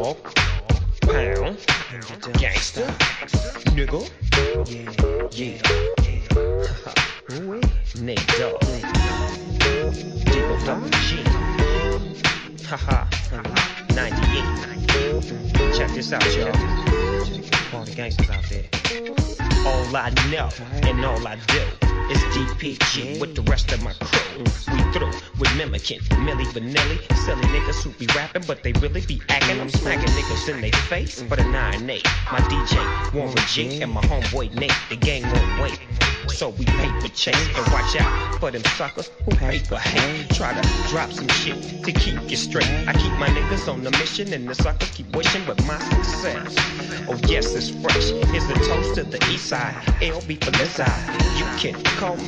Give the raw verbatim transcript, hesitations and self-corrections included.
dog, pound, gangster, nigga, yeah, yeah, Nate Dogg, Diggle Double G, haha, ninety-eight. Check this out, y'all. All the gangsters out there. All I know and all I do is D P G with the rest of my crew. We through with mimicking Milli Vanilli. Silly niggas who be rapping, but they really be acting. I'm smacking niggas in they face for the nine eight. My D J Warren G and my homeboy Nate. The gang won't wait, so we paper chase and watch out for them suckers who paper hate. Try to drop some shit to keep you straight. I keep my niggas on the mission and the suckers keep wishing with my success. Oh yes, it's fresh. Here's a toast to the east side. L B for this side. You can call me